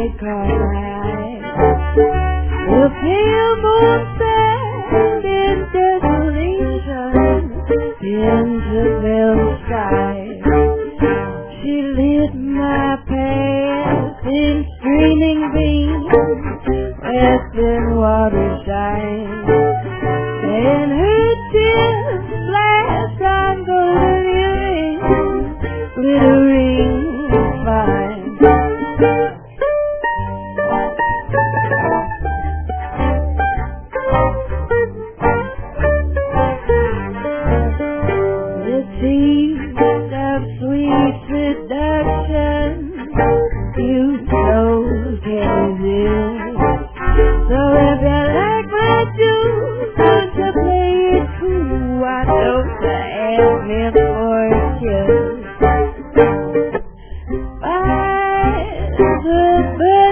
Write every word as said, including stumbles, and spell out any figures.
light caught my eye. The pale moon sand in desolation into the sky. She lit my path in streaming beams, west in water shine, and her tears splashed on golden earrings, glittering fine. The taste of sweet seduction you so can. So if you like my juice, don't you play it cool? Why don't you ask me for a kiss? By the bird